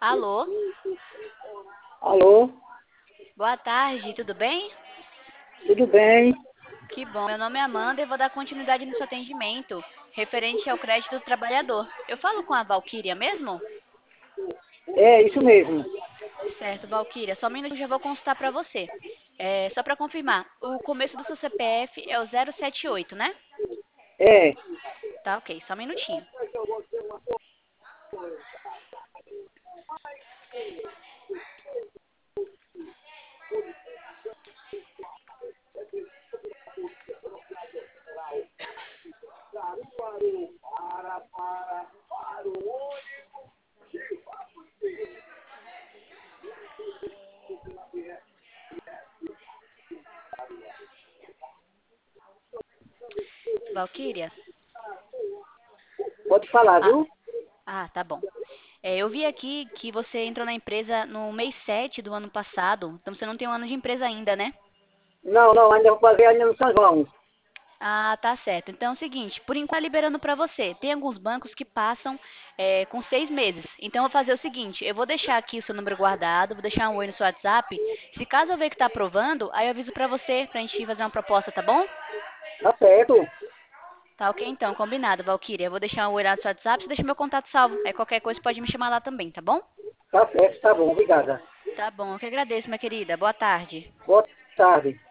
Alô, Alô, boa tarde, tudo bem? tudo bem? Que bom, meu nome é Amanda e vou dar continuidade no seu atendimento, referente ao crédito do trabalhador. Eu falo com a Valquíria mesmo? É, isso mesmo. Certo, Valquíria, só um minuto que eu já vou consultar para você. Só para confirmar, o começo do seu CPF é o 078, né? É, Tá, ok, só um minutinho. Valquíria? pode falar, Ah, viu? tá bom. Eu vi aqui que você entrou na empresa no mês 7 do ano passado, então você não tem um ano de empresa ainda, né? Não, ainda vou fazer ainda no São João. Ah, tá certo. Então é o seguinte, por enquanto tá liberando para você. Tem alguns bancos que passam com 6 meses. Então eu vou fazer o seguinte, eu vou deixar aqui o seu número guardado, vou deixar um oi no seu WhatsApp. Se caso eu ver que tá aprovando, aí eu aviso para você, pra gente fazer uma proposta, tá bom? Tá certo, Tá ok então, combinado, Valquíria. Eu vou deixar um oi lá no seu WhatsApp, você deixa meu contato salvo. Aí qualquer coisa pode me chamar lá também, tá bom? tá certo, tá bom, obrigada. Tá bom, eu que agradeço, minha querida. Boa tarde. Boa tarde.